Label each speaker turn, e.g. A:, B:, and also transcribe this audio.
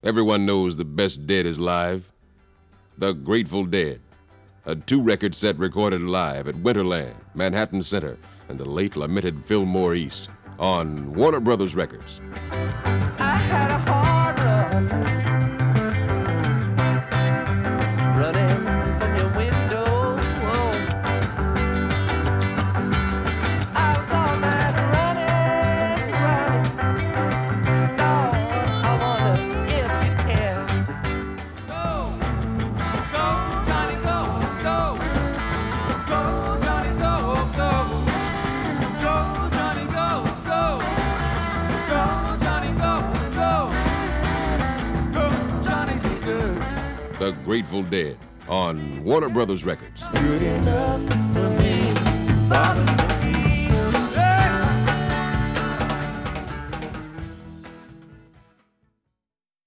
A: Everyone knows the best dead is live. The Grateful Dead, a 2-record set recorded live at Winterland, Manhattan Center, and the late lamented Fillmore East on Warner Brothers Records.
B: I had a hard run, running from your window. I was all night running. Lord, I wonder if you can. Go, Johnny, go, go. Go, Johnny, go, go. Go, Johnny, go, go. Go, Johnny, go, go. Go, Johnny, be good.
A: The Grateful Dead on Warner Brothers Records.
B: Good enough for me. Bottom